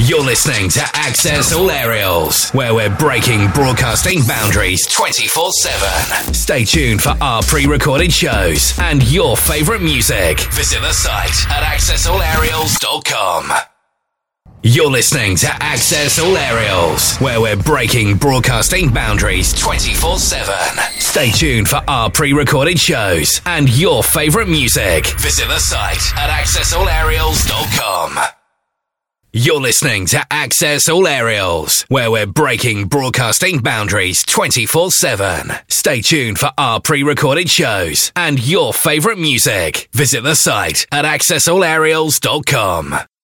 You're listening to Access All Aerials, where we're breaking broadcasting boundaries 24/7. Stay tuned for our pre-recorded shows and your favorite music. Visit the site at accessallaerials.com. You're listening to Access All Aerials, where we're breaking broadcasting boundaries 24/7. Stay tuned for our pre-recorded shows and your favorite music. Visit the site at accessallaerials.com. You're listening to Access All Aerials, where we're breaking broadcasting boundaries 24/7. Stay tuned for our pre-recorded shows and your favorite music. Visit the site at accessallaerials.com.